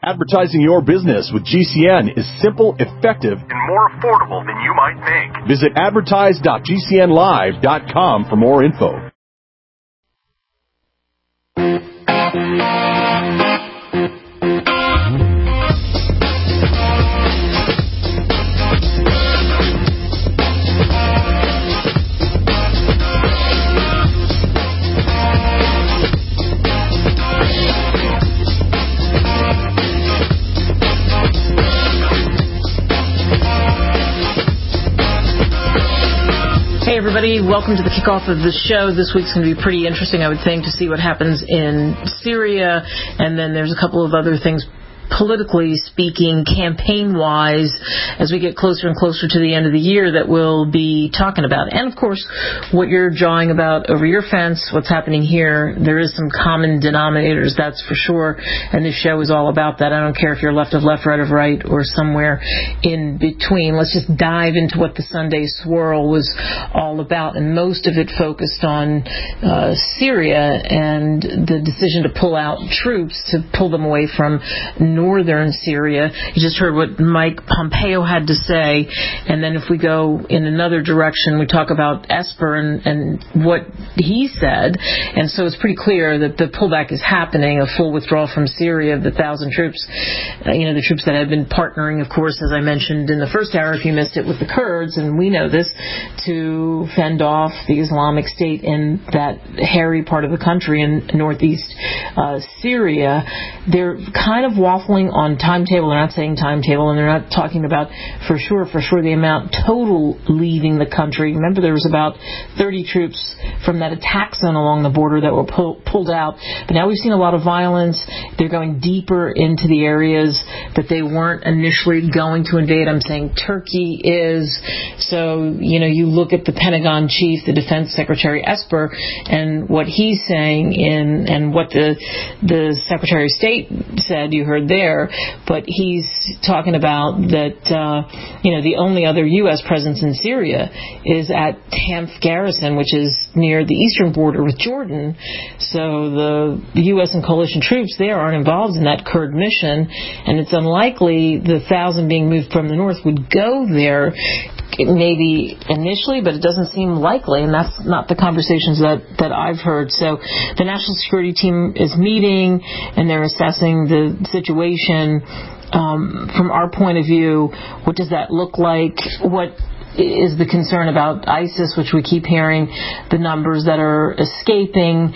Advertising your business with GCN is simple, effective, and more affordable than you might think. Visit advertise.gcnlive.com for more info. Hey everybody, welcome to the kickoff of the show. This week's going to be pretty interesting, I would think, to see what happens in Syria, and then there's a couple of other things politically speaking, campaign-wise, as we get closer and closer to the end of the year that we'll be talking about. And, of course, what you're jawing about over your fence, what's happening here. There is some common denominators, that's for sure, and this show is all about that. I don't care if you're left of left, right of right, or somewhere in between. Let's just dive into what the Sunday Swirl was all about, and most of it focused on Syria and the decision to pull out troops, to pull them away from northern Syria. You just heard what Mike Pompeo had to say, and then if we go in another direction, we talk about Esper and what he said, and so it's pretty clear that the pullback is happening, a full withdrawal from Syria of the 1,000 troops, the troops that have been partnering, of course, as I mentioned in the first hour, if you missed it, with the Kurds, and we know this, to fend off the Islamic State in that hairy part of the country in northeast Syria. They're kind of waffling on timetable. They're not saying timetable, and they're not talking about for sure the amount total leaving the country. Remember, there was about 30 troops from that attack zone along the border that were pulled out. But now we've seen a lot of violence. They're going deeper into the areas that they weren't initially going to invade. I'm saying Turkey is. So, you look at the Pentagon chief, the Defense Secretary Esper, and what he's saying and what the Secretary of State said, you heard there, but he's talking about that, the only other U.S. presence in Syria is at Hamf Garrison, which is near the eastern border with Jordan. So the U.S. and coalition troops there aren't involved in that Kurd mission, and it's unlikely the 1,000 being moved from the north would go there. Maybe initially, but it doesn't seem likely, and that's not the conversations that I've heard. So the National Security Team is meeting, and they're assessing the situation. From our point of view, what does that look like? What is the concern about ISIS, which we keep hearing, the numbers that are escaping,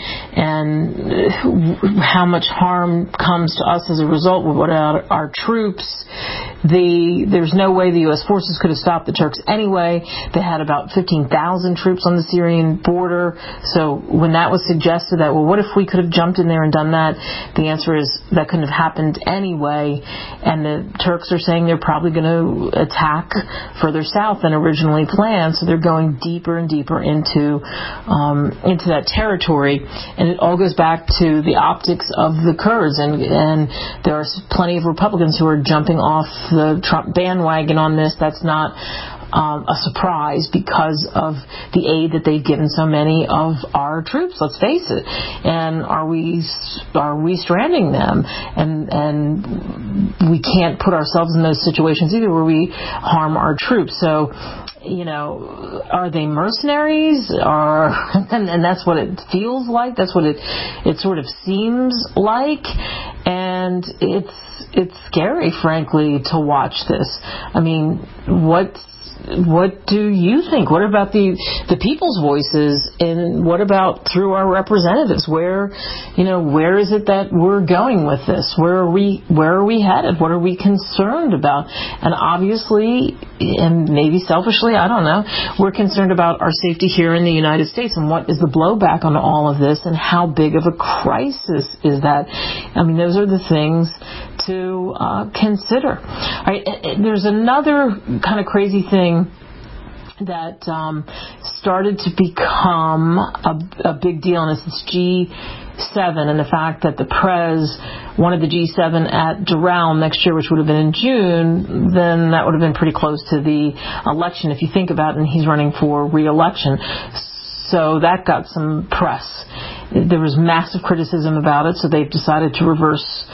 and how much harm comes to us as a result? What about our troops? There's no way the U.S. forces could have stopped the Turks anyway. They had about 15,000 troops on the Syrian border. So when that was suggested that, well, what if we could have jumped in there and done that? The answer is that couldn't have happened anyway. And the Turks are saying they're probably going to attack further south than originally planned. So they're going deeper and deeper into that territory. And it all goes back to the optics of the Kurds. And there are plenty of Republicans who are jumping off the Trump bandwagon on this. That's not a surprise because of the aid that they've given so many of our troops, let's face it. And are we stranding them? And we can't put ourselves in those situations either where we harm our troops. So, are they mercenaries? And that's what it feels like. That's what it sort of seems like. And it's scary, frankly, to watch this. I mean, what do you think? What about the people's voices, and what about through our representatives? Where is it that we're going with this? Where are we headed? What are we concerned about? And obviously, and maybe selfishly, I don't know, we're concerned about our safety here in the United States, and what is the blowback on all of this, and how big of a crisis is that? I mean, those are the things to consider. All right, there's another kind of crazy thing that started to become a big deal, and it's this G7, and the fact that the Prez wanted the G7 at Doral next year, which would have been in June. Then that would have been pretty close to the election, if you think about it, and he's running for re-election. So that got some press. There was massive criticism about it, so they've decided to reverse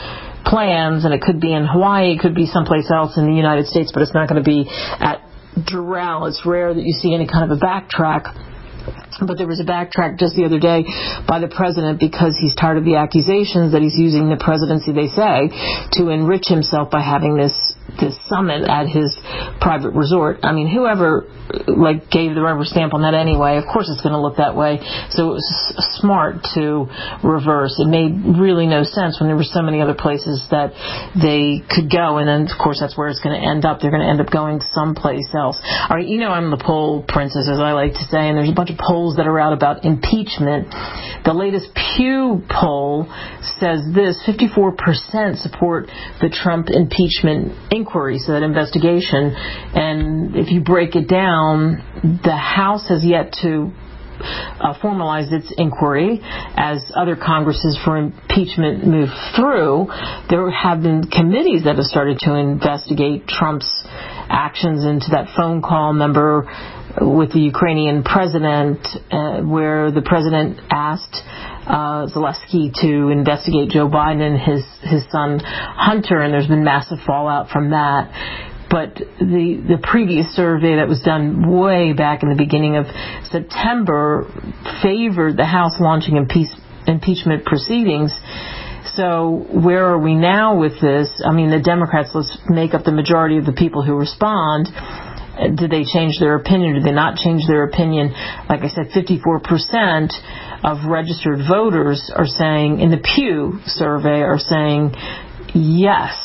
plans, and it could be in Hawaii, it could be someplace else in the United States, but it's not going to be at Doral. It's rare that you see any kind of a backtrack. But there was a backtrack just the other day by the president because he's tired of the accusations that he's using the presidency, they say, to enrich himself by having this summit at his private resort. I mean, whoever gave the rubber stamp on that anyway, of course it's going to look that way. So it was smart to reverse. It made really no sense when there were so many other places that they could go, and then of course that's where it's going to end up. They're going to end up going someplace else. All right, I'm the poll princess, as I like to say, and there's a bunch of polls that are out about impeachment. The latest Pew poll says this: 54% support the Trump impeachment inquiry, so that investigation. And if you break it down, the House has yet to formalize its inquiry as other Congresses for impeachment move through. There have been committees that have started to investigate Trump's actions into that phone call, remember, with the Ukrainian president, where the president asked Zelensky to investigate Joe Biden and his son Hunter, and there's been massive fallout from that. But the previous survey that was done way back in the beginning of September favored the House launching impeachment proceedings. So where are we now with this? I mean, the Democrats, let's make up the majority of the people who respond. Did they change their opinion? Did they not change their opinion? Like I said, 54% of registered voters are saying, in the Pew survey, are saying yes,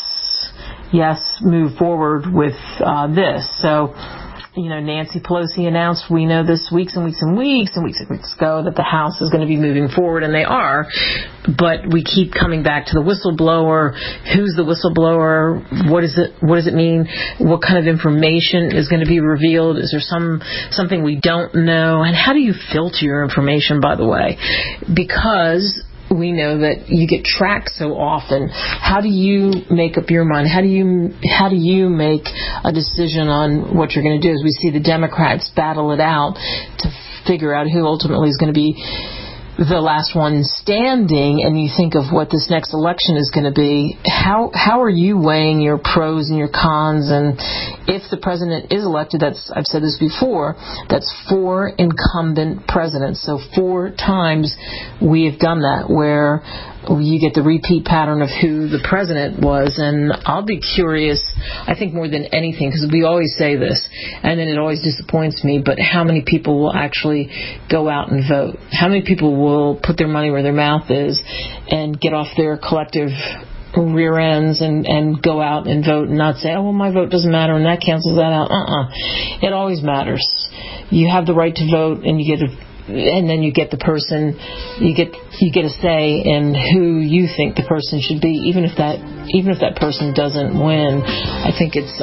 move forward with this. So, Nancy Pelosi announced, we know this weeks and weeks ago, that the House is going to be moving forward, and they are. But we keep coming back to the whistleblower. Who's the whistleblower? What does it mean? What kind of information is going to be revealed? Is there something we don't know? And how do you filter your information, by the way? Because we know that you get tracked so often. How do you make up your mind? How do you make a decision on what you're going to do? As we see the Democrats battle it out to figure out who ultimately is going to be the last one standing, and you think of what this next election is going to be, how are you weighing your pros and your cons? And if the president is elected, I've said this before, that's 4 incumbent presidents. So 4 times we have done that, where you get the repeat pattern of who the president was. And I'll be curious, I think more than anything, because we always say this, and then it always disappoints me, but how many people will actually go out and vote? How many people will put their money where their mouth is and get off their collective rear ends and go out and vote and not say, oh, well, my vote doesn't matter and that cancels that out? It always matters. You have the right to vote, and then you get the person, you get a say in who you think the person should be, even if that person doesn't win. I think it's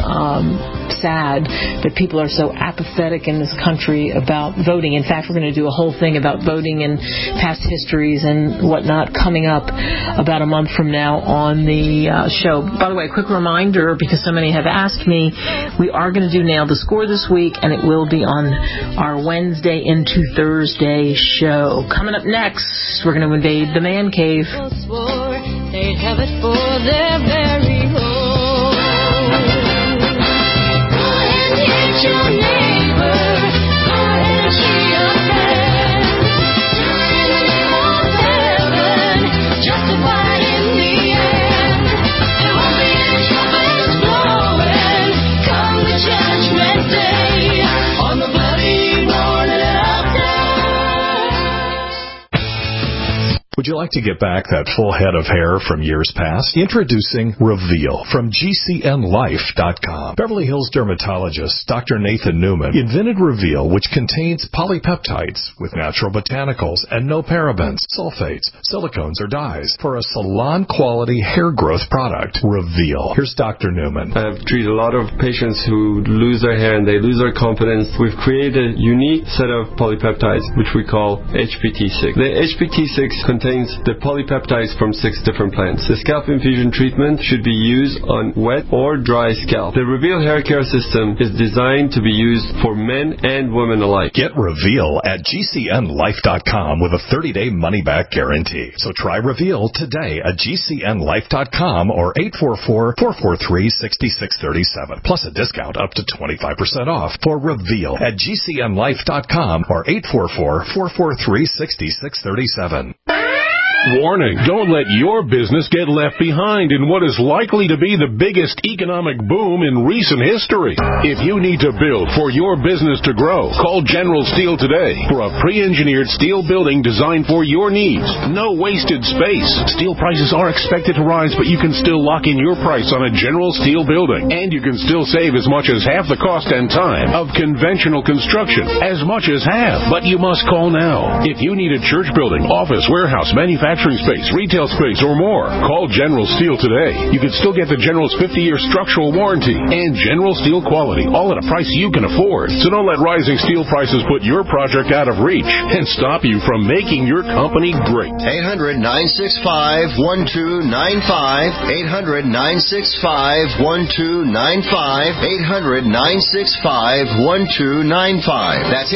sad that people are so apathetic in this country about voting. In fact, we're going to do a whole thing about voting and past histories and whatnot coming up about a month from now on the show. By the way, a quick reminder, because so many have asked me, we are going to do Nail the Score this week, and it will be on our Wednesday into Thursday show. Coming up next, we're going to invade the man cave. They'd have it for their very own. Go and hit your neighbor. Go and cheat your friend. Do it in the name of heaven. Justify in the end. There won't be any trumpets blowing come the judgment day on the bloody morning of Would you like to get back that full head of hair from years past? Introducing Reveal from GCNlife.com. Beverly Hills dermatologist Dr. Nathan Newman invented Reveal, which contains polypeptides with natural botanicals and no parabens, sulfates, silicones, or dyes for a salon-quality hair growth product. Reveal. Here's Dr. Newman. I've treated a lot of patients who lose their hair and they lose their confidence. We've created a unique set of polypeptides, which we call HPT6. The HPT6 contains contains the polypeptides from 6 different plants. The scalp infusion treatment should be used on wet or dry scalp. The Reveal hair care system is designed to be used for men and women alike. Get Reveal at GCNlife.com with a 30-day money-back guarantee. So try Reveal today at GCNlife.com or 844-443-6637. Plus a discount up to 25% off for Reveal at GCNlife.com or 844-443-6637. Warning, don't let your business get left behind in what is likely to be the biggest economic boom in recent history. If you need to build for your business to grow, call General Steel today for a pre-engineered steel building designed for your needs. No wasted space. Steel prices are expected to rise, but you can still lock in your price on a General Steel building. And you can still save as much as half the cost and time of conventional construction. As much as half. But you must call now. If you need a church building, office, warehouse, manufacturing space, retail space, or more, call General Steel today. You can still get the General's 50-year structural warranty and General Steel quality, all at a price you can afford. So don't let rising steel prices put your project out of reach and stop you from making your company great. 800-965-1295. 800-965-1295. 800-965-1295. That's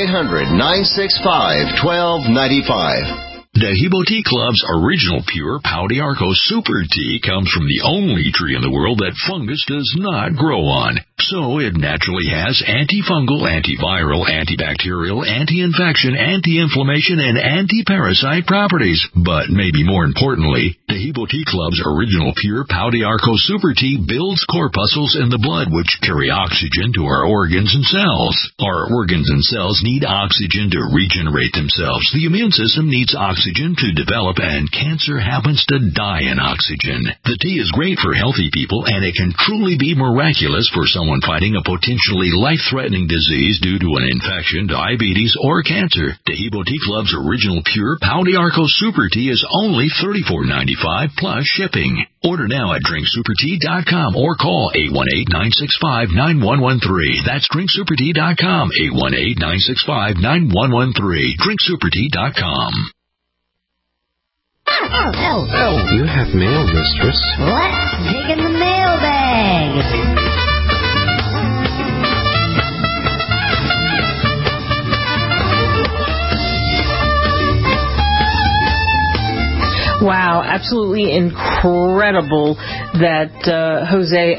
800-965-1295. Dehibo Tea Club's original pure Pau d'Arco Super Tea comes from the only tree in the world that fungus does not grow on. So it naturally has antifungal, antiviral, antibacterial, anti-infection, anti-inflammation, and anti-parasite properties. But maybe more importantly, Dehibo Tea Club's original pure Pau d'Arco Super Tea builds corpuscles in the blood which carry oxygen to our organs and cells. Our organs and cells need oxygen to regenerate themselves. The immune system needs oxygen to develop, and cancer happens to die in oxygen. The tea is great for healthy people, and it can truly be miraculous for someone fighting a potentially life-threatening disease due to an infection, diabetes, or cancer. Dehibo Tea Club's original pure Pau d'Arco Super Tea is only $34.95 plus shipping. Order now at drinksupertea.com or call 818-965-9113. That's drinksupertea.com, 818-965-9113. drinksupertea.com. Oh, you have mail, mistress. Let's dig in the mailbag. Wow, absolutely incredible that Jose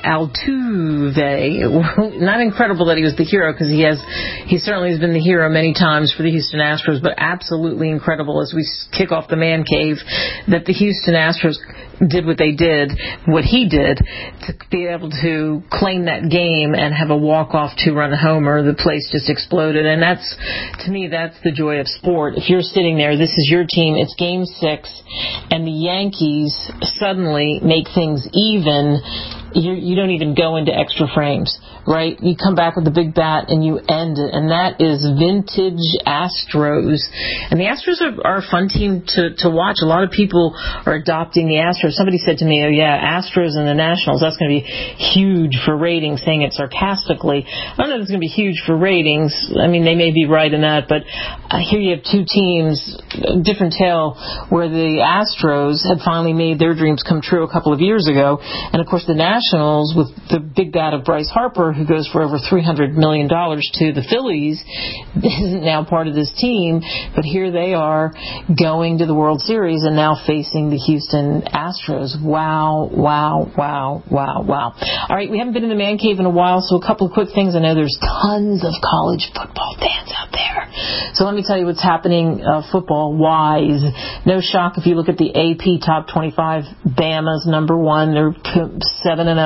Altuve, not incredible that he was the hero, because he certainly has been the hero many times for the Houston Astros, but absolutely incredible as we kick off the man cave that the Houston Astros did what they did, what he did, to be able to claim that game and have a walk-off 2-run homer. The place just exploded, and that's, to me, that's the joy of sport. If you're sitting there, this is your team, it's Game 6, and the Yankees suddenly make things even, you don't even go into extra frames, right? You come back with a big bat and you end it, and that is vintage Astros. And the Astros are a fun team to watch. A lot of people are adopting the Astros. Somebody said to me, oh yeah, Astros and the Nationals, that's going to be huge for ratings, saying it sarcastically. I don't know if it's going to be huge for ratings. I mean, they may be right in that, but here you have two teams, different tale, where the Astros had finally made their dreams come true a couple of years ago. And of course the Nationals, with the big bat of Bryce Harper, who goes for over $300 million to the Phillies, isn't now part of this team, but here they are going to the World Series and now facing the Houston Astros. Wow, wow, wow, wow, wow. All right, we haven't been in the man cave in a while, so a couple of quick things. I know there's tons of college football fans out there. So let me tell you what's happening football-wise. No shock if you look at the AP Top 25. Bama's number 1. They're 7-0.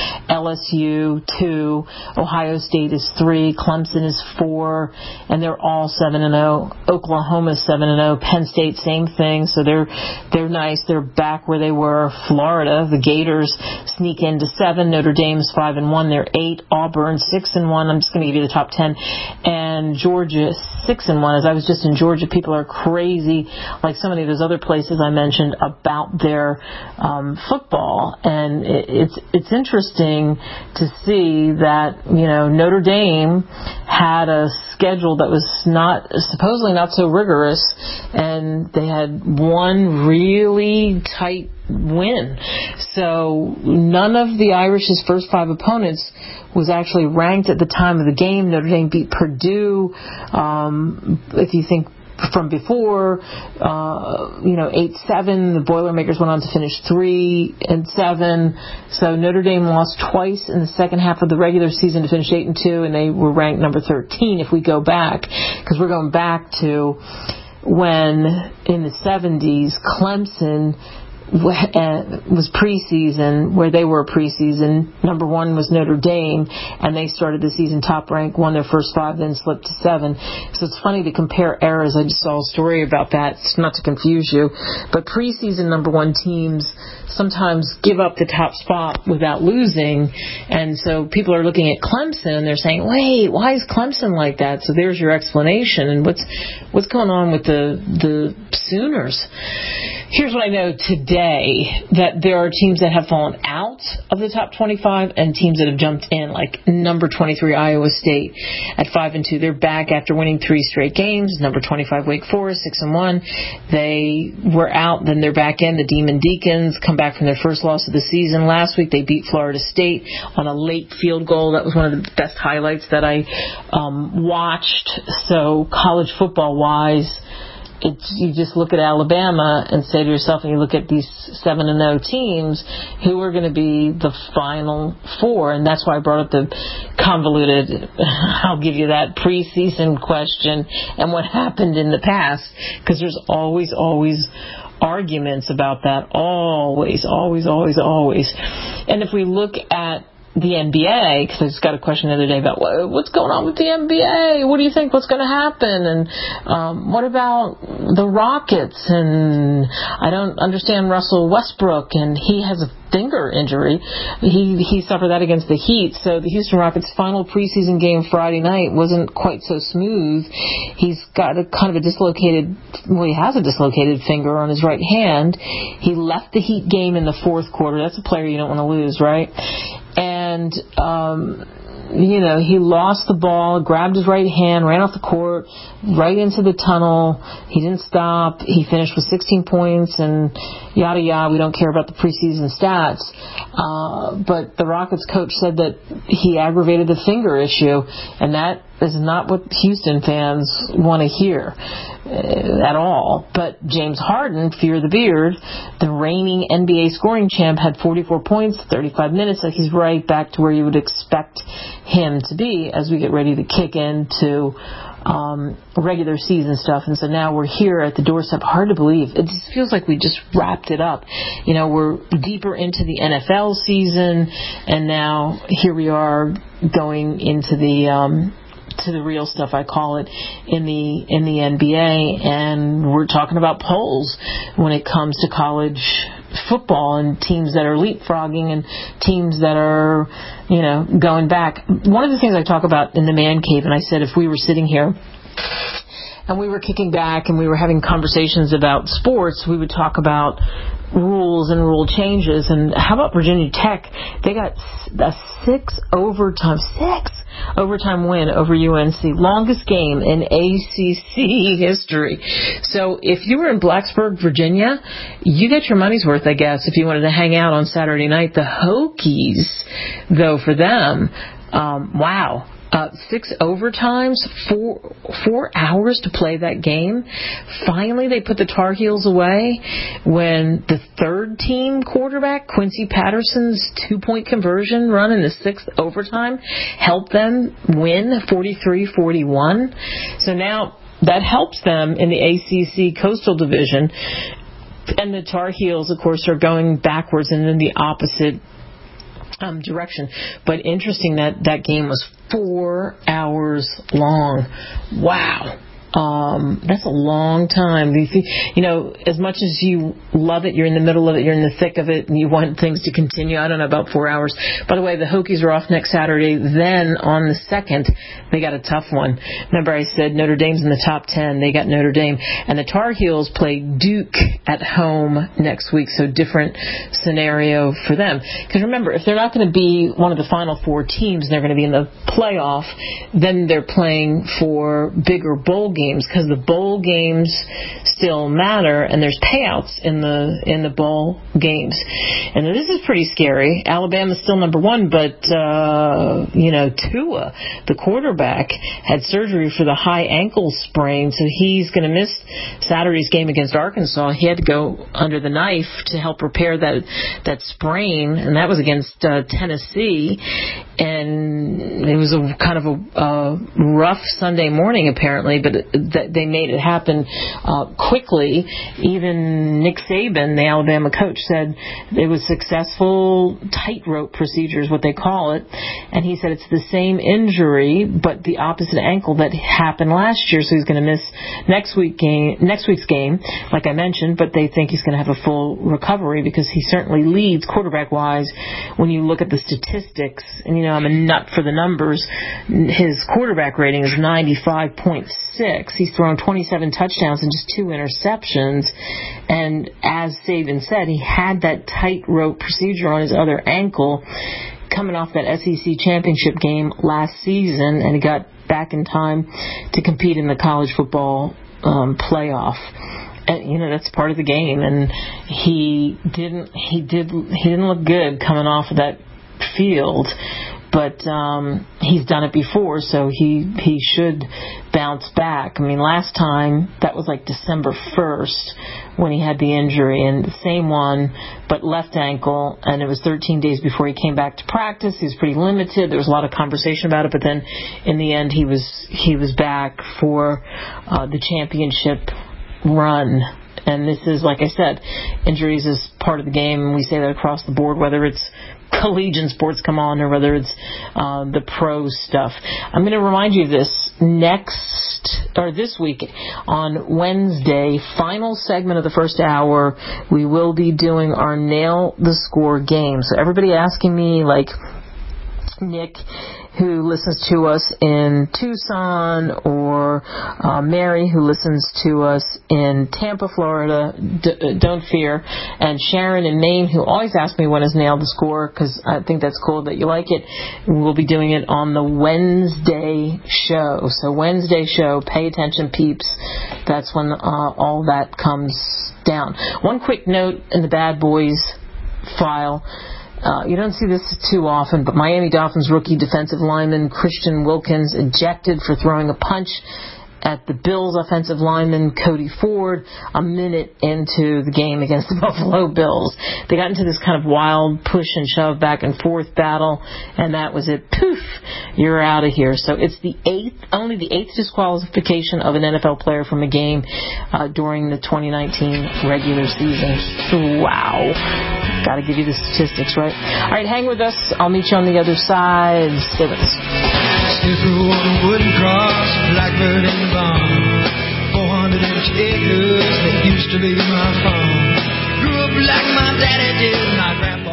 LSU 2. Ohio State is 3. Clemson is 4. And they're all 7-0. Oklahoma 7-0. Penn State, same thing. So they're nice. They're back where they were. Florida, the Gators sneak into 7. Notre Dame's 5-1. They're 8. Auburn 6-1. I'm just going to give you the top 10. And Georgia 6-1. As I was just in Georgia, people are crazy, like so many of those other places I mentioned, about their football, and it's it's interesting to see that, Notre Dame had a schedule that was supposedly not so rigorous, and they had one really tight win. So none of the Irish's first 5 opponents was actually ranked at the time of the game. Notre Dame beat Purdue. If you think from before, 8-7. The Boilermakers went on to finish 3-7. So Notre Dame lost twice in the second half of the regular season to finish 8-2, and they were ranked number 13 if we go back, because we're going back to when in the 70s Clemson was preseason, where they were preseason. Number 1 was Notre Dame, and they started the season top ranked, won their first 5, then slipped to 7. So it's funny to compare eras. I just saw a story about that. It's not to confuse you, but preseason number 1 teams sometimes give up the top spot without losing, and so people are looking at Clemson and they're saying, wait, why is Clemson like that? So there's your explanation. And what's going on with the Sooners? Here's what I know today, that there are teams that have fallen out of the top 25 and teams that have jumped in, like number 23 Iowa State at 5-2. They're back after winning 3 straight games. Number 25 Wake Forest 6-1. They were out, then they're back in. The Demon Deacons come back from their first loss of the season. Last week they beat Florida State on a late field goal. That was one of the best highlights that I watched. So college football wise, you just look at Alabama and say to yourself, and you look at these 7-0 teams, who are going to be the Final Four? And that's why I brought up the convoluted, I'll give you that, preseason question and what happened in the past, because there's always arguments about that. Always. And if we look at the NBA, because I just got a question the other day about what's going on with the NBA. What do you think? What's going to happen? And what about the Rockets? And I don't understand Russell Westbrook, and he has a finger injury. He suffered that against the Heat. So the Houston Rockets' final preseason game Friday night wasn't quite so smooth. He's got he has a dislocated finger on his right hand. He left the Heat game in the fourth quarter. That's a player you don't want to lose, right? And, he lost the ball, grabbed his right hand, ran off the court, right into the tunnel. He didn't stop. He finished with 16 points and yada yada. We don't care about the preseason stats. But the Rockets coach said that he aggravated the finger issue, and that is not what Houston fans want to hear at all. But James Harden, fear the beard, the reigning NBA scoring champ, had 44 points, 35 minutes. So he's right back to where you would expect him to be as we get ready to kick into regular season stuff. And so now we're here at the doorstep. Hard to believe. It just feels like we just wrapped it up. We're deeper into the NFL season, and now here we are going into the to the real stuff, I call it, in the NBA, and we're talking about polls when it comes to college football and teams that are leapfrogging and teams that are, going back. One of the things I talk about in the Man Cave, and I said if we were sitting here and we were kicking back and we were having conversations about sports, we would talk about rules and rule changes. And how about Virginia Tech? They got a 6 overtime win over UNC. Longest game in ACC history. So if you were in Blacksburg, Virginia, you get your money's worth, I guess, if you wanted to hang out on Saturday night. The Hokies, though, for them, wow. 6 overtimes, 4 hours to play that game. Finally, they put the Tar Heels away when the third team quarterback, Quincy Patterson's 2-point conversion run in the 6th overtime, helped them win 43-41. So now that helps them in the ACC Coastal Division. And the Tar Heels, of course, are going backwards and in the opposite direction. But interesting that game was 4 hours long. Wow. That's a long time. As much as you love it, you're in the middle of it, you're in the thick of it, and you want things to continue. I don't know, about 4 hours. By the way, the Hokies are off next Saturday. Then on the 2nd, they got a tough one. Remember I said Notre Dame's in the top 10. They got Notre Dame. And the Tar Heels play Duke at home next week, so different scenario for them. Because remember, if they're not going to be one of the Final Four teams, they're going to be in the playoff, then they're playing for bigger bowl games, because the bowl games still matter, and there's payouts in the bowl games. And this is pretty scary. Alabama's still number 1, but Tua, the quarterback, had surgery for the high ankle sprain, so he's going to miss Saturday's game against Arkansas. He had to go under the knife to help repair that sprain, and that was against Tennessee. And it was a kind of a rough Sunday morning, apparently, but they made it happen quickly. Even Nick Saban, the Alabama coach, said it was successful tightrope procedure is what they call it. And he said it's the same injury, but the opposite ankle that happened last year, so he's going to miss next week's game, like I mentioned, but they think he's going to have a full recovery because he certainly leads quarterback-wise when you look at the statistics. And, I'm a nut for the numbers. His quarterback rating is 95.6. He's thrown 27 touchdowns and just 2 interceptions. And as Saban said, he had that tightrope procedure on his other ankle coming off that SEC championship game last season, and he got back in time to compete in the college football playoff. And, that's part of the game. And he didn't look good coming off of that field, but he's done it before, so he should bounce back. I mean, last time, that was like December 1st when he had the injury, and the same one, but left ankle, and it was 13 days before he came back to practice. He was pretty limited. There was a lot of conversation about it, but then in the end, he was back for the championship run. And this is, like I said, injuries is part of the game, and we say that across the board, whether it's collegiate sports come on or whether it's the pro stuff. I'm going to remind you of this this week on Wednesday, final segment of the first hour, we will be doing our Nail the Score game. So everybody asking me, like Nick, who listens to us in Tucson, or Mary, who listens to us in Tampa, Florida, don't fear, and Sharon in Maine, who always asks me when is Nail the Score, because I think that's cool that you like it. We'll be doing it on the Wednesday show. So Wednesday show, pay attention, peeps. That's when all that comes down. One quick note in the Bad Boys file. You don't see this too often, but Miami Dolphins rookie defensive lineman Christian Wilkins ejected for throwing a punch at the Bills offensive lineman Cody Ford a minute into the game against the Buffalo Bills. They got into this kind of wild push and shove back and forth battle, and that was it. Poof, you're out of here. So it's only the eighth disqualification of an NFL player from a game during the 2019 regular season. Wow. Got to give you the statistics, right? All right, hang with us. I'll meet you on the other side. Stay with us. Through on a wooden cross, blackbird in the barn, 400-inch acres that used to be my farm. Grew up like my daddy did, my grandpa.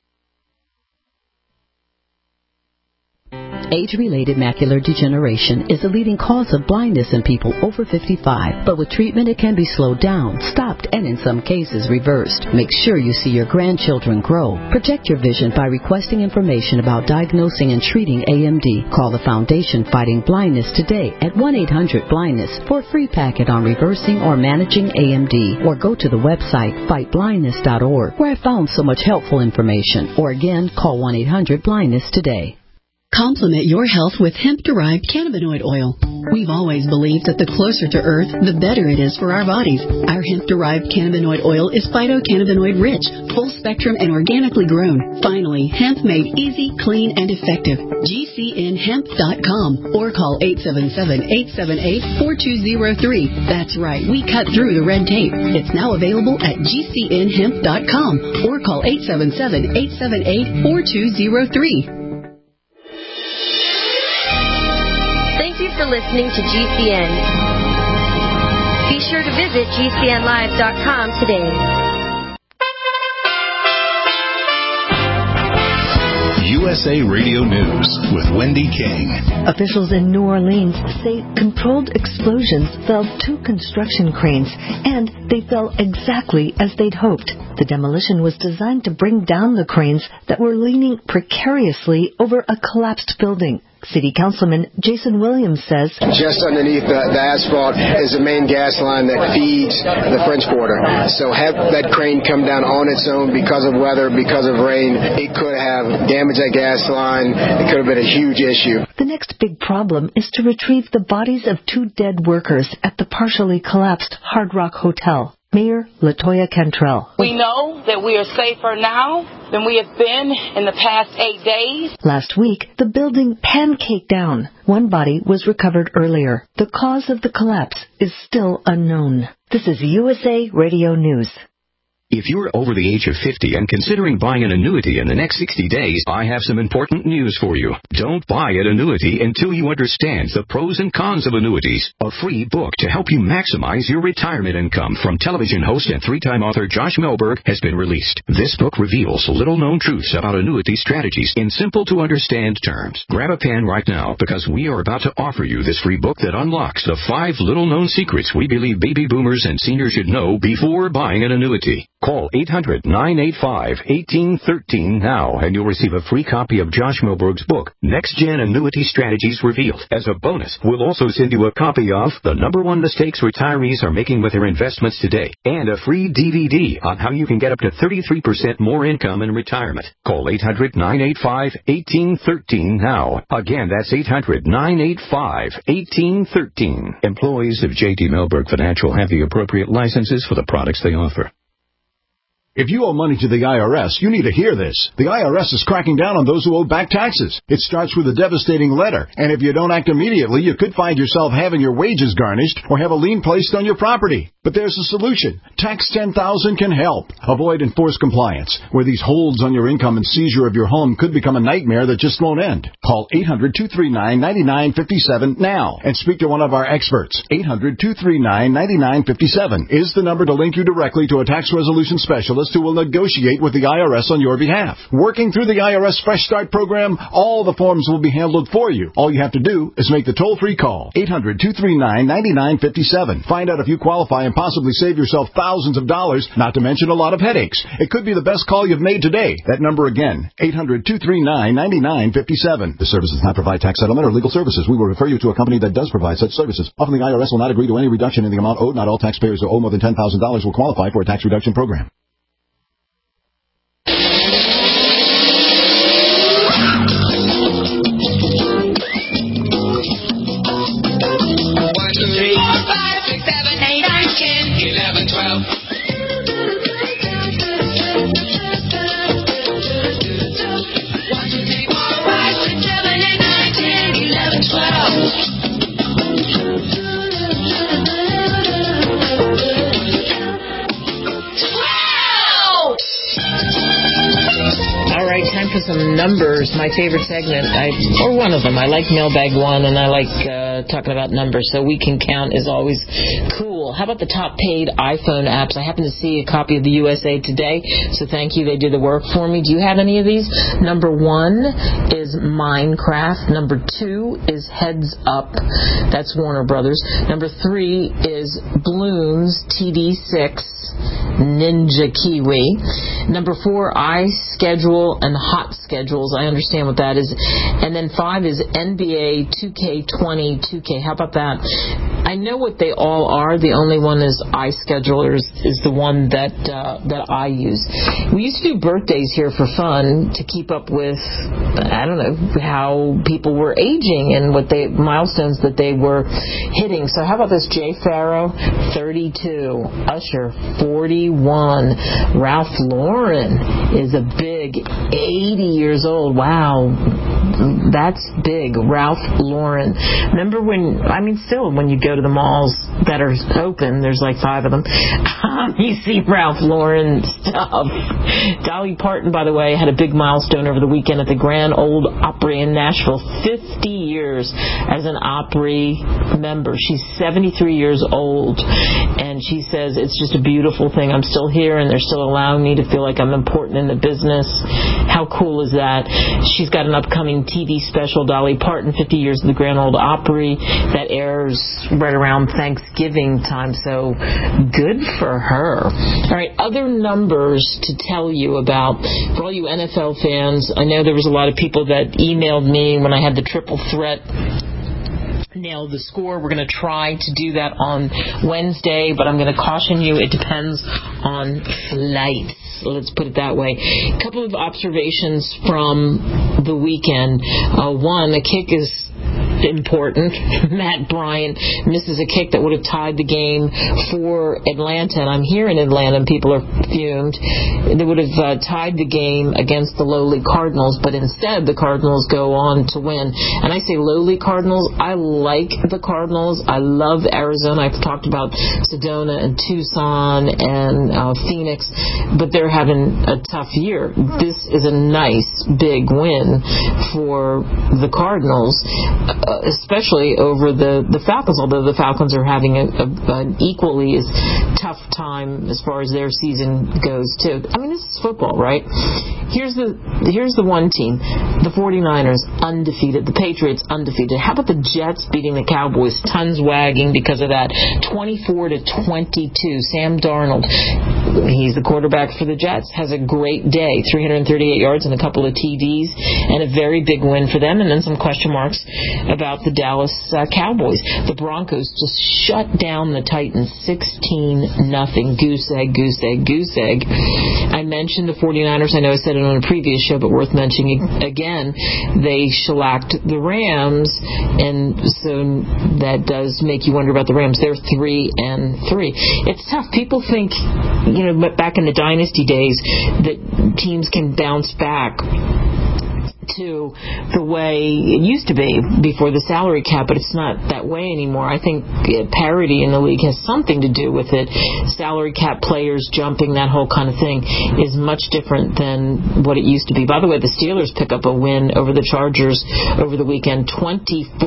Age-related macular degeneration is the leading cause of blindness in people over 55. But with treatment, it can be slowed down, stopped, and in some cases reversed. Make sure you see your grandchildren grow. Protect your vision by requesting information about diagnosing and treating AMD. Call the Foundation Fighting Blindness today at 1-800-BLINDNESS for a free packet on reversing or managing AMD. Or go to the website fightblindness.org, where I found so much helpful information. Or again, call 1-800-BLINDNESS today. Complement your health with hemp-derived cannabinoid oil. We've always believed that the closer to Earth, the better it is for our bodies. Our hemp-derived cannabinoid oil is phytocannabinoid-rich, full-spectrum, and organically grown. Finally, hemp made easy, clean, and effective. GCNhemp.com or call 877-878-4203. That's right, we cut through the red tape. It's now available at GCNhemp.com or call 877-878-4203. Thank you for listening to GCN. sure to visit GCNlive.com today. USA Radio News with Wendy King. Officials in New Orleans say controlled explosions felled 2 construction cranes, and they fell exactly as they'd hoped. The demolition was designed to bring down the cranes that were leaning precariously over a collapsed building. City Councilman Jason Williams says, just underneath the asphalt is the main gas line that feeds the French Quarter. So have that crane come down on its own because of weather, because of rain, it could have damaged that gas line. It could have been a huge issue. The next big problem is to retrieve the bodies of 2 dead workers at the partially collapsed Hard Rock Hotel. Mayor LaToya Cantrell. We know that we are safer now than we have been in the past 8 days. Last week, the building pancaked down. 1 body was recovered earlier. The cause of the collapse is still unknown. This is USA Radio News. If you're over the age of 50 and considering buying an annuity in the next 60 days, I have some important news for you. Don't buy an annuity until you understand the pros and cons of annuities. A free book to help you maximize your retirement income from television host and 3-time author Josh Melberg has been released. This book reveals little-known truths about annuity strategies in simple-to-understand terms. Grab a pen right now because we are about to offer you this free book that unlocks the 5 little-known secrets we believe baby boomers and seniors should know before buying an annuity. Call 800-985-1813 now, and you'll receive a free copy of Josh Melberg's book, Next Gen Annuity Strategies Revealed. As a bonus, we'll also send you a copy of The #1 Mistakes Retirees Are Making with Their Investments Today, and a free DVD on how you can get up to 33% more income in retirement. Call 800-985-1813 now. Again, that's 800-985-1813. Employees of J.D. Melberg Financial have the appropriate licenses for the products they offer. If you owe money to the IRS, you need to hear this. The IRS is cracking down on those who owe back taxes. It starts with a devastating letter, and if you don't act immediately, you could find yourself having your wages garnished or have a lien placed on your property. But there's a solution. Tax 10,000 can help. Avoid enforced compliance, where these holds on your income and seizure of your home could become a nightmare that just won't end. Call 800-239-9957 now and speak to one of our experts. 800-239-9957 is the number to link you directly to a tax resolution specialist who will negotiate with the IRS on your behalf. Working through the IRS Fresh Start program, all the forms will be handled for you. All you have to do is make the toll-free call, 800-239-9957. Find out if you qualify and possibly save yourself thousands of dollars, not to mention a lot of headaches. It could be the best call you've made today. That number again, 800-239-9957. This service does not provide tax settlement or legal services. We will refer you to a company that does provide such services. Often the IRS will not agree to any reduction in the amount owed. Not all taxpayers who owe more than $10,000 will qualify for a tax reduction program. Time for some numbers. My favorite segment, or one of them. I like Mailbag 1, and I like talking about numbers. So We Can Count is always cool. How about the top paid iPhone apps? I happen to see a copy of the USA Today, so thank you. They did the work for me. Do you have any of these? Number 1 is Minecraft. Number 2 is Heads Up. That's Warner Brothers. Number 3 is Bloons TD6 Ninja Kiwi. Number 4, iSchedule and Hot Schedules. I understand what that is. And then 5 is NBA 2K20 2K. How about that? I know what they all are. The only one is iSchedule is the one that I use. We used to do birthdays here for fun to keep up with, I don't know, how people were aging and what milestones that they were hitting. So how about this? Jay Farrow, 32. Usher, 41. Ralph Lauren is a big 80 years old. Wow. that's big. Ralph Lauren. Remember when you go to the malls that are open, there's like 5 of them, you see Ralph Lauren stuff. Dolly Parton, by the way, had a big milestone over the weekend at the Grand Ole Opry in Nashville. 50 years as an Opry member. She's 73 years old, and she says it's just a beautiful thing. I'm still here, and they're still allowing me to feel like I'm important in the business. How cool is that? She's got an upcoming TV special, Dolly Parton, 50 Years of the Grand Ole Opry, that airs right around Thanksgiving time, so good for her. All right, other numbers to tell you about. For all you NFL fans, I know there was a lot of people that emailed me when I had the triple threat nail the score. We're going to try to do that on Wednesday, but I'm going to caution you, it depends on flights. Let's put it that way. A couple of observations from the weekend. One, a kick is important. Matt Bryant misses a kick that would have tied the game for Atlanta, and I'm here in Atlanta and people are fumed. They would have tied the game against the lowly Cardinals, but instead the Cardinals go on to win. And I say lowly Cardinals, I like the Cardinals. I love Arizona. I've talked about Sedona and Tucson and Phoenix, but they're having a tough year. This is a nice big win for the Cardinals, especially over the Falcons, although the Falcons are having an equally as tough time as far as their season goes too. I mean, this is football, right? Here's the one team, the 49ers, undefeated. The Patriots, undefeated. How about the Jets beating the Cowboys? Tons wagging because of that. 24-22. Sam Darnold, he's the quarterback for the Jets, has a great day. 338 yards and a couple of TDs, and a very big win for them. And then some question marks about the Dallas Cowboys. The Broncos just shut down the Titans 16-0. Goose egg. I mentioned the 49ers. I know I said it on a previous show, but worth mentioning again. They shellacked the Rams, and so that does make you wonder about the Rams. They're 3-3. It's tough. People think, back in the dynasty days, that teams can bounce back to the way it used to be before the salary cap, but it's not that way anymore. I think parity in the league has something to do with it. Salary cap players jumping, that whole kind of thing is much different than what it used to be. By the way, the Steelers pick up a win over the Chargers over the weekend, 24-17.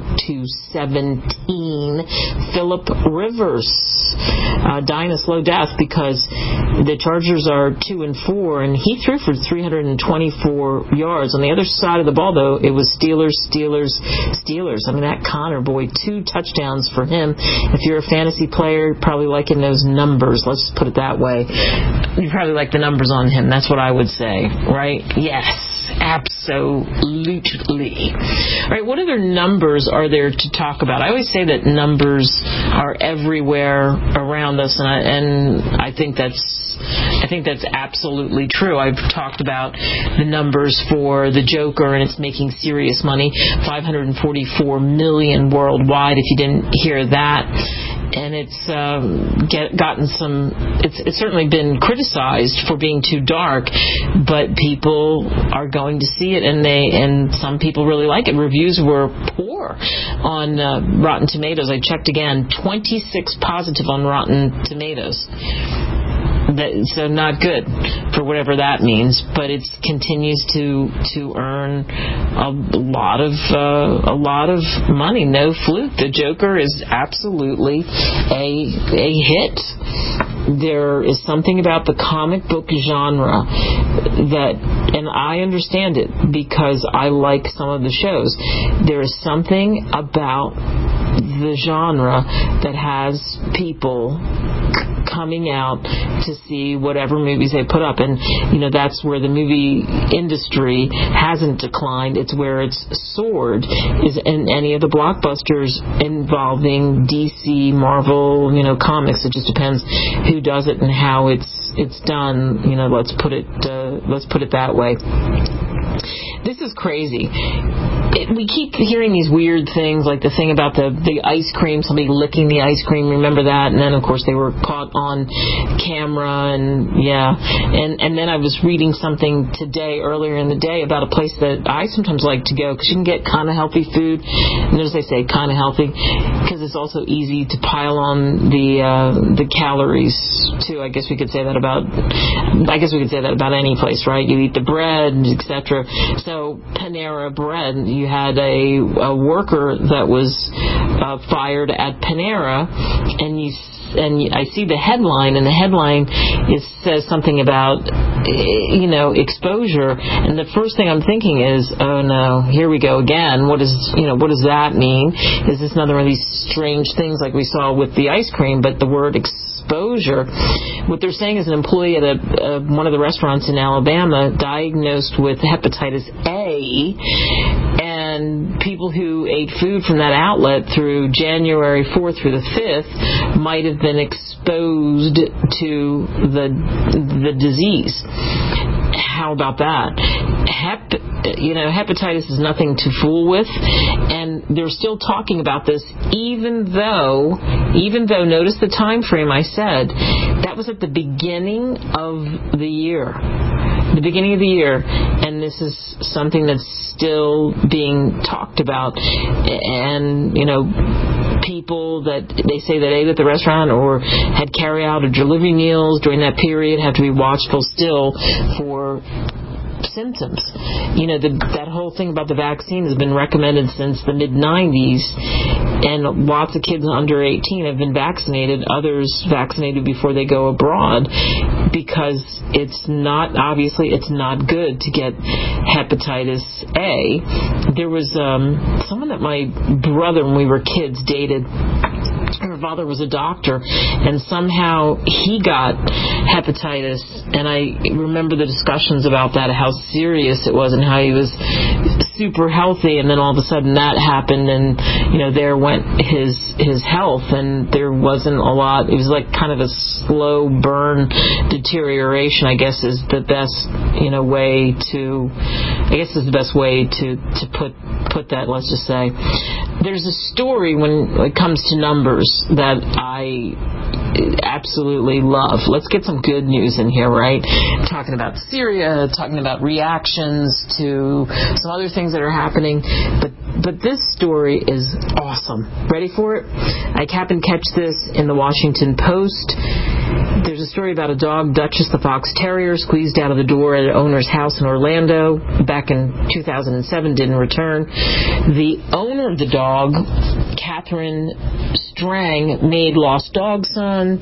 Phillip Rivers dying a slow death because the Chargers are 2-4, and he threw for 324 yards. On the other side of the ball, though, it was Steelers. I mean, that Connor boy, 2 touchdowns for him. If you're a fantasy player, you're probably liking those numbers. Let's just put it that way. You probably like the numbers on him. That's what I would say, right? Yes. Absolutely. All right, what other numbers are there to talk about? I always say that numbers are everywhere around us, and I think that's absolutely true. I've talked about the numbers for the Joker, and it's making serious money, $544 million worldwide, if you didn't hear that. And it's it's certainly been criticized for being too dark, but people are going to see it, and some people really like it. Reviews were poor on Rotten Tomatoes. I checked again, 26 positive on Rotten Tomatoes. So not good for whatever that means, but it continues to earn a lot of money. No fluke. The Joker is absolutely a hit. There is something about the comic book genre that, and I understand it because I like some of the shows, there is something about the genre that has people coming out to see whatever movies they put up, and that's where the movie industry hasn't declined. It's where it's soared is in any of the blockbusters involving DC, Marvel, comics. It just depends who does it and how it's done. Let's put it that way. This is crazy. we keep hearing these weird things, like the thing about the ice cream, somebody licking the ice cream. Remember that? And then, of course, they were caught on camera, and then I was reading something today, earlier in the day, about a place that I sometimes like to go because you can get kind of healthy food. And as they say, kind of healthy, because it's also easy to pile on the calories too. I guess we could say that about any place, right? You eat the bread, etc. So Panera Bread, you had a worker that was fired at Panera, and I see the headline, and the headline says something about, exposure, and the first thing I'm thinking is, oh no, here we go again. What does that mean? Is this another one of these strange things like we saw with the ice cream? But the word exposure, what they're saying is an employee at one of the restaurants in Alabama diagnosed with hepatitis A, and people who ate food from that outlet through January 4th through the 5th might have been exposed to the disease. How about that? Hepatitis is nothing to fool with, and they're still talking about this, even though, notice the time frame I said, that was at the beginning of the year. And this is something that's still being talked about, and people that they say that ate at the restaurant or had carry out or delivery meals during that period have to be watchful still for symptoms. That whole thing about the vaccine has been recommended since the mid-90s, and lots of kids under 18 have been vaccinated, others vaccinated before they go abroad, because it's not good to get hepatitis A. There was someone that my brother, when we were kids, dated. Her father was a doctor, and somehow he got hepatitis, and I remember the discussions about that, how serious it was and how he was super healthy, and then all of a sudden that happened, and there went his health, and there wasn't a lot. It was like kind of a slow burn deterioration, I guess is the best way to put that, let's just say. There's a story when it comes to numbers that I absolutely love. Let's get some good news in here, right? Talking about Syria, talking about reactions to some other things that are happening, but this story is awesome. Ready for it? I happened to catch this in the Washington Post. There's a story about a dog, Duchess the Fox Terrier, squeezed out of the door at an owner's house in Orlando back in 2007, didn't return. The owner of the dog, Catherine Strang, made lost dog signs,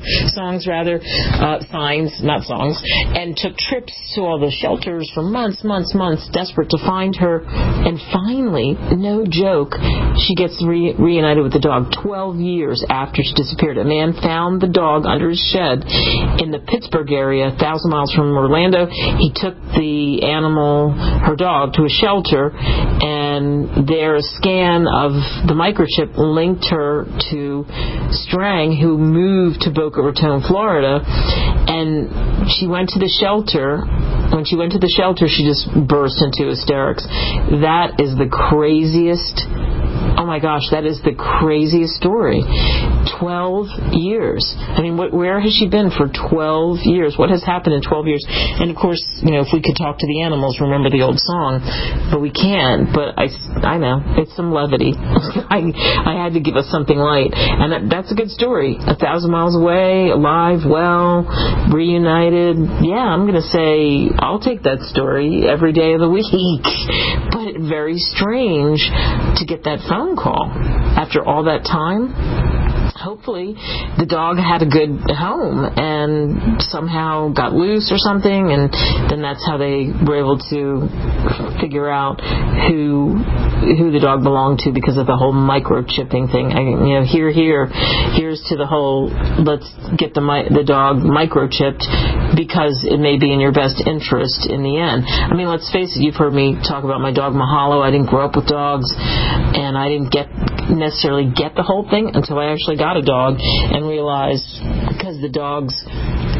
and took trips to all the shelters for months, desperate to find her. And finally, no joke, she gets reunited with the dog 12 years after she disappeared. A man found the dog under his shed in the Pittsburgh area, 1,000 miles from Orlando. He took the animal, her dog, to a shelter, and there a scan of the microchip linked her to Strang, who moved to Boca Raton, Florida, and she went to the shelter. When she went to the shelter, she just burst into hysterics. That is the craziest... Oh my gosh, that is the craziest story. 12 years. I mean, where has she been for 12 years? What has happened in 12 years? And of course, if we could talk to the animals, remember the old song, but we can't. But I know, it's some levity. I had to give us something light. And that's a good story. 1,000 miles away, alive, well, reunited. Yeah, I'm going to say I'll take that story every day of the week. But very strange to get that phone call after all that time. Hopefully the dog had a good home and somehow got loose or something, and then that's how they were able to figure out who the dog belonged to, because of the whole microchipping thing. Here's to the whole, let's get the dog microchipped because it may be in your best interest in the end. I mean, let's face it, you've heard me talk about my dog Mahalo. I didn't grow up with dogs, and I didn't necessarily get the whole thing until I actually got a dog and realized, because the dogs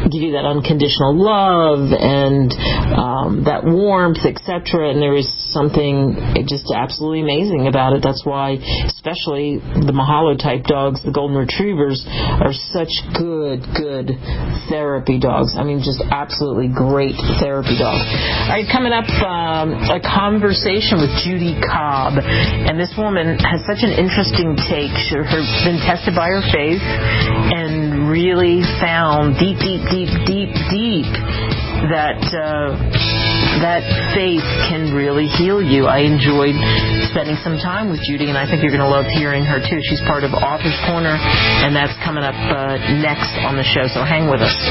give you that unconditional love and that warmth, etc. And there is something just absolutely amazing about it. That's why, especially the Mahalo type dogs, the Golden Retrievers, are such good therapy dogs. I mean, just absolutely great therapy dogs. All right, coming up, a conversation with Judy Cobb. And this woman has such an interesting take. She's been tested by her faith and really found deep that faith can really heal you. I enjoyed spending some time with Judy, and I think you're going to love hearing her too. She's part of Author's Corner, and that's coming up next on the show, so hang with us.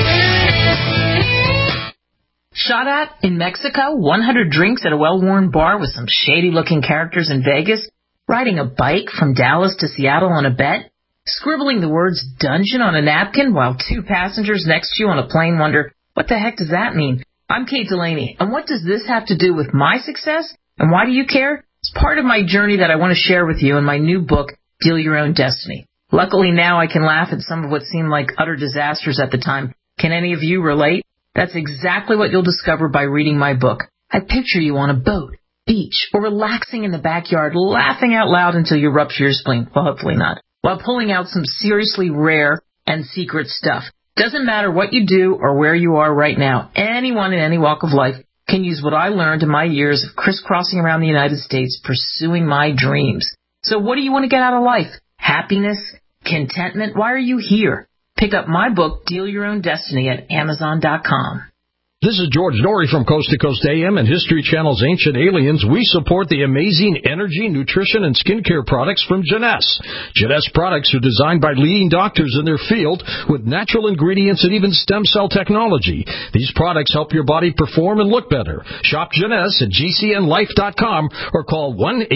Shot at in Mexico, 100 drinks at a well-worn bar with some shady-looking characters in Vegas, riding a bike from Dallas to Seattle on a bet, scribbling the words dungeon on a napkin while two passengers next to you on a plane wonder, what the heck does that mean? I'm Kate Delaney, and what does this have to do with my success? And why do you care? It's part of my journey that I want to share with you in my new book, Deal Your Own Destiny. Luckily now I can laugh at some of what seemed like utter disasters at the time. Can any of you relate? That's exactly what you'll discover by reading my book. I picture you on a boat, beach, or relaxing in the backyard, laughing out loud until you rupture your spleen. Well, hopefully not. While pulling out some seriously rare and secret stuff. Doesn't matter what you do or where you are right now. Anyone in any walk of life can use what I learned in my years of crisscrossing around the United States pursuing my dreams. So what do you want to get out of life? Happiness? Contentment? Why are you here? Pick up my book, Deal Your Own Destiny, at Amazon.com. This is George Norrie from Coast to Coast AM and History Channel's Ancient Aliens. We support the amazing energy, nutrition, and skincare products from Jeunesse. Jeunesse products are designed by leading doctors in their field with natural ingredients and even stem cell technology. These products help your body perform and look better. Shop Jeunesse at GCNlife.com or call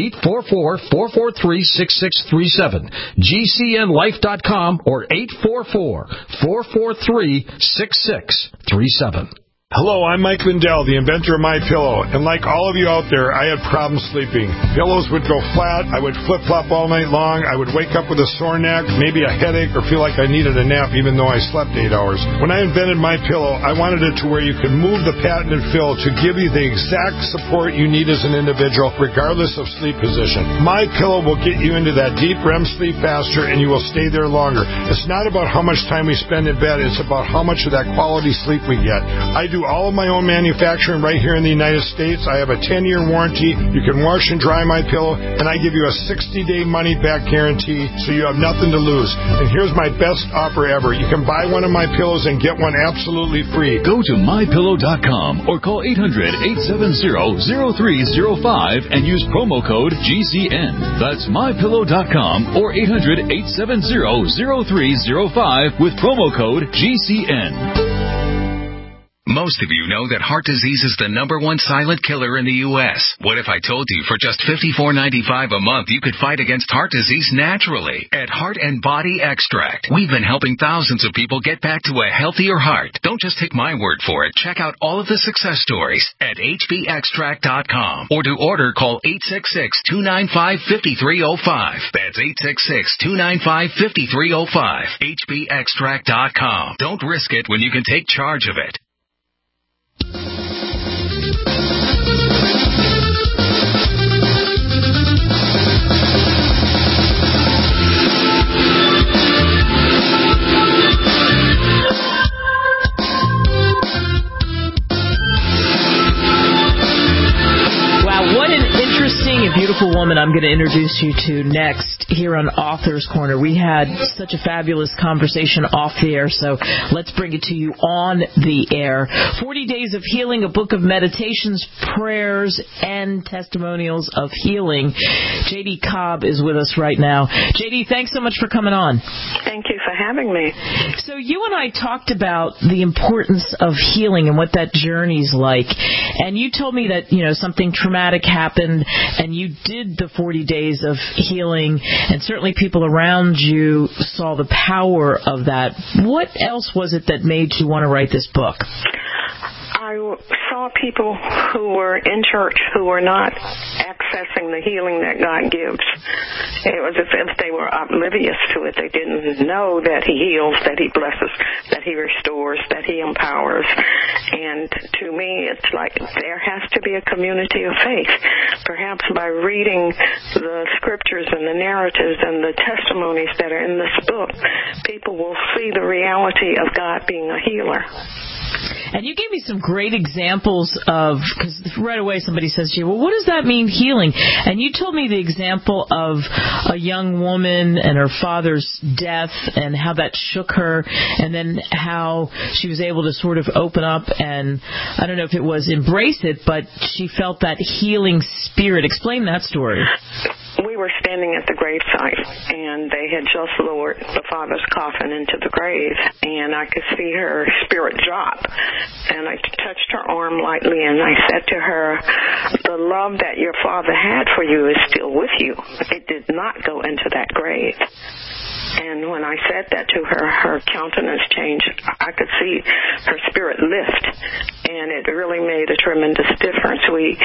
1-844-443-6637. GCNlife.com or 844-443-6637. Hello, I'm Mike Lindell, the inventor of MyPillow, and like all of you out there, I had problems sleeping. Pillows would go flat, I would flip-flop all night long, I would wake up with a sore neck, maybe a headache, or feel like I needed a nap even though I slept 8 hours. When I invented MyPillow, I wanted it to where you could move the patented fill to give you the exact support you need as an individual, regardless of sleep position. MyPillow will get you into that deep REM sleep faster, and you will stay there longer. It's not about how much time we spend in bed, it's about how much of that quality sleep we get. I do all of my own manufacturing right here in the United States. I have a 10-year warranty. You can wash and dry my pillow, and I give you a 60-day money-back guarantee, so you have nothing to lose. And here's my best offer ever. You can buy one of my pillows and get one absolutely free. Go to MyPillow.com or call 800-870-0305 and use promo code GCN. That's MyPillow.com or 800-870-0305 with promo code GCN. Most of you know that heart disease is the #1 silent killer in the U.S. What if I told you for just $54.95 a month you could fight against heart disease naturally at Heart and Body Extract? We've been helping thousands of people get back to a healthier heart. Don't just take my word for it. Check out all of the success stories at hbextract.com. Or to order, call 866-295-5305. That's 866-295-5305. hbextract.com. Don't risk it when you can take charge of it. A beautiful woman I'm going to introduce you to next here on Author's Corner. We had such a fabulous conversation off the air, so let's bring it to you on the air. 40 Days of Healing, a book of meditations, prayers, and testimonials of healing. J.D. Cobb is with us right now. J.D., thanks so much for coming on. Thank you for having me. So you and I talked about the importance of healing and what that journey's like. And you told me that, something traumatic happened and you did the 40 days of healing, and certainly people around you saw the power of that. What else was it that made you want to write this book? I saw people who were in church who were not accessing the healing that God gives. It was as if they were oblivious to it. They didn't know that He heals, that He blesses, that He restores, that He empowers. And to me, it's like there has to be a community of faith. Perhaps by reading the scriptures and the narratives and the testimonies that are in this book, people will see the reality of God being a healer. And you gave me some great examples of, because right away somebody says to you, well, what does that mean, healing? And you told me the example of a young woman and her father's death and how that shook her, and then how she was able to sort of open up and, I don't know if it was embrace it, but she felt that healing spirit. Explain that story. We were standing at the gravesite, and they had just lowered the father's coffin into the grave, and I could see her spirit drop. And I touched her arm lightly, and I said to her, the love that your father had for you is still with you. It did not go into that grave. And when I said that to her, her countenance changed. I could see her spirit lift, and it really made a tremendous difference.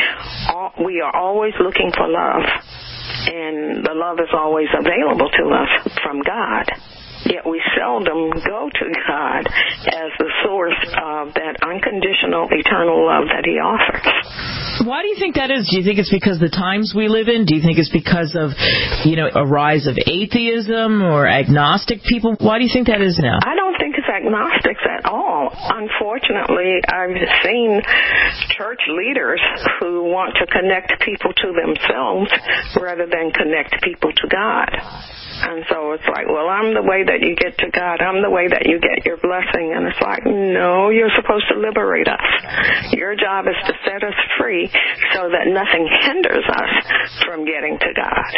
We are always looking for love, and the love is always available to us from God. Yet we seldom go to God as the source of that unconditional, eternal love that He offers. Why do you think that is? Do you think it's because of the times we live in? Do you think it's because of, a rise of atheism or agnostic people? Why do you think that is now? I don't think it's agnostics at all. Unfortunately, I've seen church leaders who want to connect people to themselves rather than connect people to God. And so it's like, well, I'm the way that you get to God. I'm the way that you get your blessing. And it's like, no, you're supposed to liberate us. Your job is to set us free so that nothing hinders us from getting to God.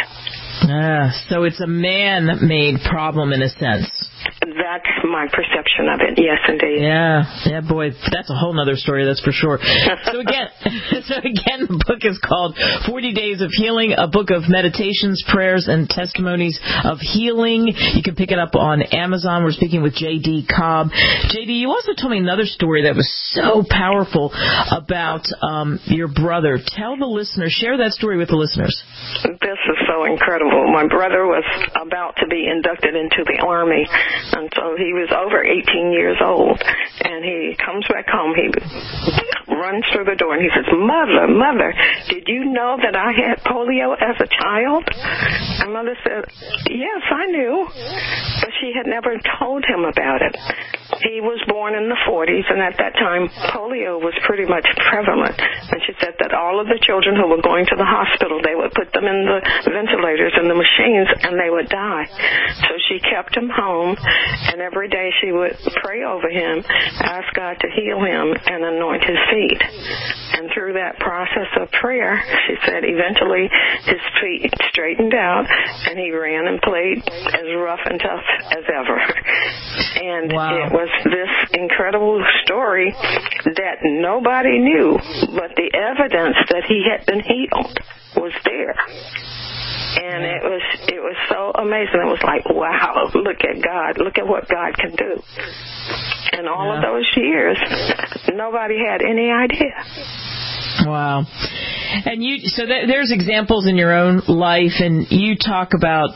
So it's a man-made problem in a sense. That's my perception of it. Yes, indeed. Yeah, boy, that's a whole other story, that's for sure. So again, the book is called 40 Days of Healing, a book of meditations, prayers, and testimonies of healing. You can pick it up on Amazon. We're speaking with J.D. Cobb. J.D., you also told me another story that was so powerful about your brother. Tell the listeners, share that story with the listeners. This is so incredible. My brother was about to be inducted into the Army, and so he was over 18 years old, and he comes back home. He runs through the door, and he says, Mother, did you know that I had polio as a child? And Mother said, yes, I knew, but she had never told him about it. He was born in the 40s, and at that time, polio was pretty much prevalent. And she said that all of the children who were going to the hospital, they would put them in the ventilators and the machines, and they would die. So she kept him home, and every day she would pray over him, ask God to heal him, and anoint his feet. And through that process of prayer, she said eventually his feet straightened out, and he ran and played as rough and tough as ever. And it was this incredible story that nobody knew, but the evidence that he had been healed was there. And it was so amazing. It was like, wow, look at God. Look at what God can do. And all of those years, nobody had any idea. Wow. And there's examples in your own life, and you talk about,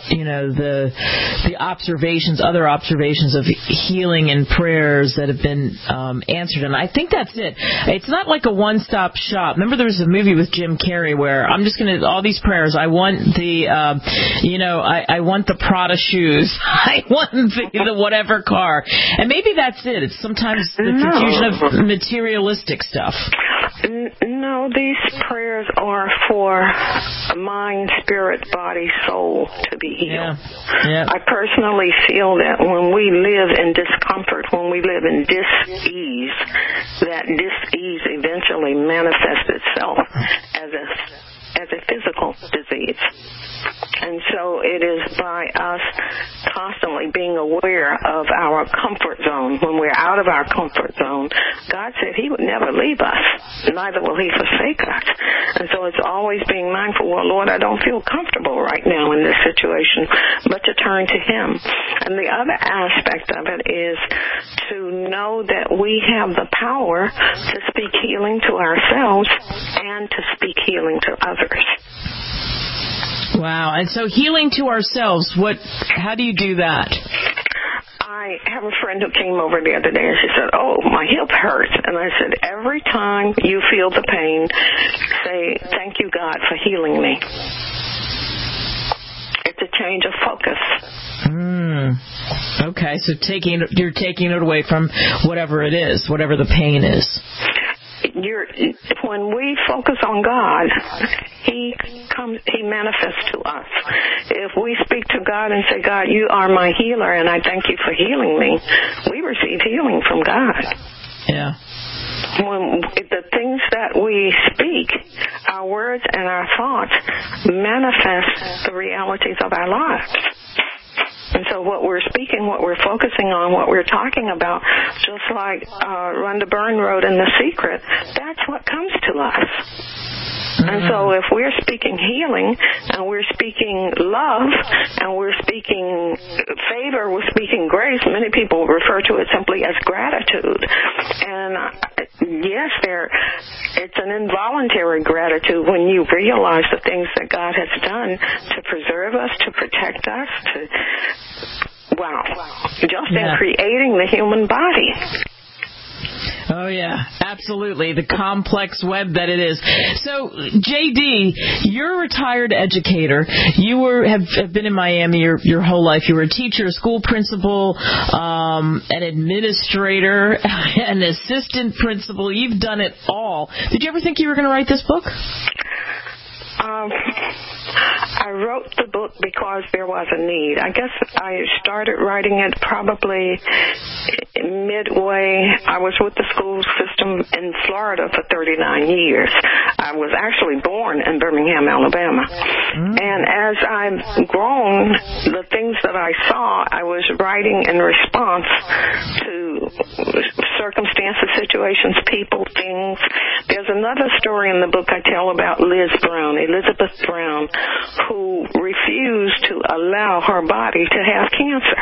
the observations, other observations of healing and prayers that have been answered. And I think that's it. It's not like a one-stop shop. Remember there was a movie with Jim Carrey where I'm just going to, all these prayers, I want the, I want the Prada shoes. I want the whatever car. And maybe that's it. It's sometimes the confusion of materialistic stuff. No, these prayers are for mind, spirit, body, soul to be healed. Yeah. I personally feel that when we live in discomfort, when we live in dis-ease, that dis-ease eventually manifests itself as a physical disease. And so it is by us constantly being aware of our comfort zone. When we're out of our comfort zone, God said He would never leave us, neither will He forsake us. And so it's always being mindful, well, Lord, I don't feel comfortable right now in this situation, but to turn to Him. And the other aspect of it is to know that we have the power to speak healing to ourselves and to speak healing to others. And so healing to ourselves, how do you do that? I have a friend who came over the other day and she said, "Oh, my hip hurts." And I said, every time you feel the pain, say, "Thank you, God, for healing me." It's a change of focus. Okay, so you're taking it away from whatever it is, whatever the pain is. When we focus on God, He manifests to us. If we speak to God and say, "God, you are my healer, and I thank you for healing me," we receive healing from God. Yeah. When the things that we speak, our words and our thoughts manifest the realities of our lives. And so what we're speaking, what we're focusing on, what we're talking about, just like Rhonda Byrne wrote in The Secret, that's what comes to us. And so if we're speaking healing, and we're speaking love, and we're speaking favor, we're speaking grace, many people refer to it simply as gratitude. And yes, it's an involuntary gratitude when you realize the things that God has done to preserve us, to protect us, in creating the human body. Oh, yeah, absolutely. The complex web that it is. So, J.D., you're a retired educator. You have been in Miami your whole life. You were a teacher, a school principal, an administrator, an assistant principal. You've done it all. Did you ever think you were going to write this book? I wrote the book because there was a need. I guess I started writing it probably midway. I was with the school system in Florida for 39 years. I was actually born in Birmingham, Alabama. And as I've grown, the things that I saw, I was writing in response to circumstances, situations, people, things. There's another story in the book I tell about Elizabeth Brown, who refused to allow her body to have cancer.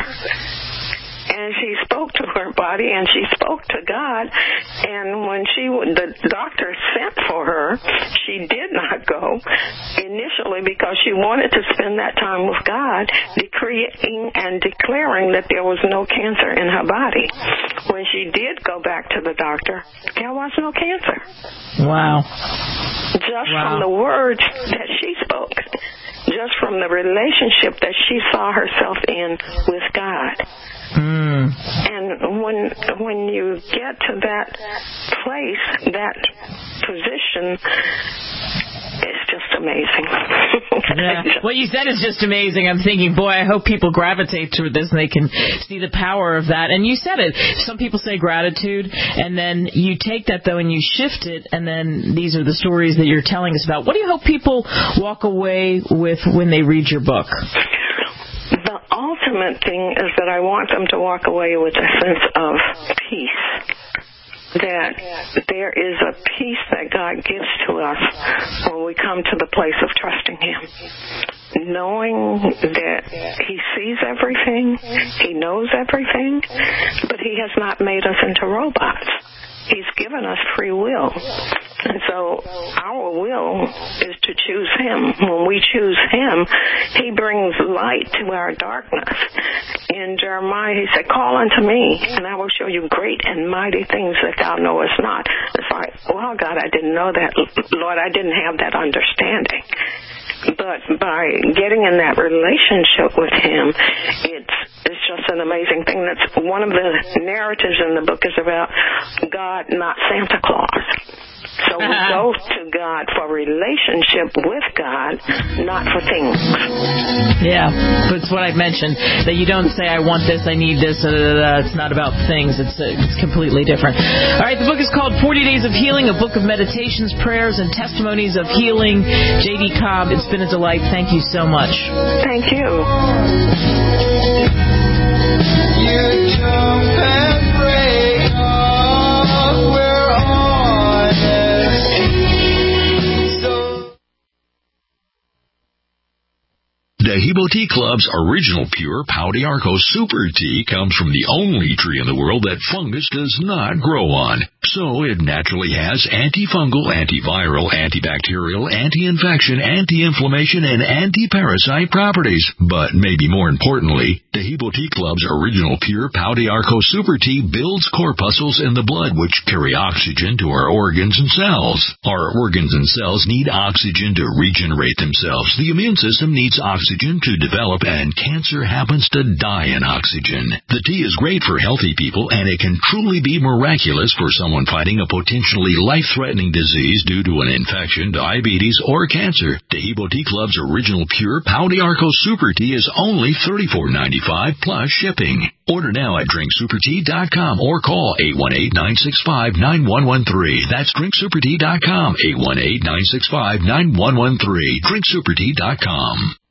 And she spoke to her body, and she spoke to God. And when the doctor sent for her, she did not go initially because she wanted to spend that time with God, decreeing and declaring that there was no cancer in her body. When she did go back to the doctor, there was no cancer. Wow. Just from the words that she spoke, just from the relationship that she saw herself in with God. And when you get to that place, that position, it's just amazing. Yeah. What you said is just amazing. I'm thinking, boy, I hope people gravitate to this and they can see the power of that. And you said it. Some people say gratitude, and then you take that, though, and you shift it, and then these are the stories that you're telling us about. What do you hope people walk away with when they read your book? The ultimate thing is that I want them to walk away with a sense of peace. That there is a peace that God gives to us when we come to the place of trusting Him. Knowing that He sees everything, He knows everything, but He has not made us into robots. He's given us free will. And so our will is to choose Him. When we choose Him, He brings light to our darkness. In Jeremiah, He said, "Call unto me, and I will show you great and mighty things that thou knowest not." It's like, well, God, I didn't know that. Lord, I didn't have that understanding. But by getting in that relationship with Him, it's just an amazing thing. That's one of the narratives in the book is about God, not Santa Claus. So we go to God for relationship with God, not for things. Yeah, that's what I mentioned, that you don't say, I want this, I need this, it's not about things, it's completely different. All right, the book is called 40 Days of Healing, a book of meditations, prayers, and testimonies of healing. J.D. Cobb, it's been a delight. Thank you so much. Thank you. You jump and break off, we're honest. Taheebo Tea Club's original pure Pau d'Arco Super Tea comes from the only tree in the world that fungus does not grow on. So it naturally has antifungal, antiviral, antibacterial, anti-infection, anti-inflammation, and anti-parasite properties. But maybe more importantly, Taheebo Tea Club's original pure Pau d'Arco Super Tea builds corpuscles in the blood which carry oxygen to our organs and cells. Our organs and cells need oxygen to regenerate themselves. The immune system needs oxygen to develop, and cancer happens to die in oxygen. The tea is great for healthy people, and it can truly be miraculous for someone fighting a potentially life-threatening disease due to an infection, diabetes, or cancer. Taheebo Tea Club's original pure Pau d'Arco Super Tea is only $34.95 plus shipping. Order now at drinksupertea.com or call 818-965-9113. That's drinksupertea.com, 818-965-9113. drinksupertea.com.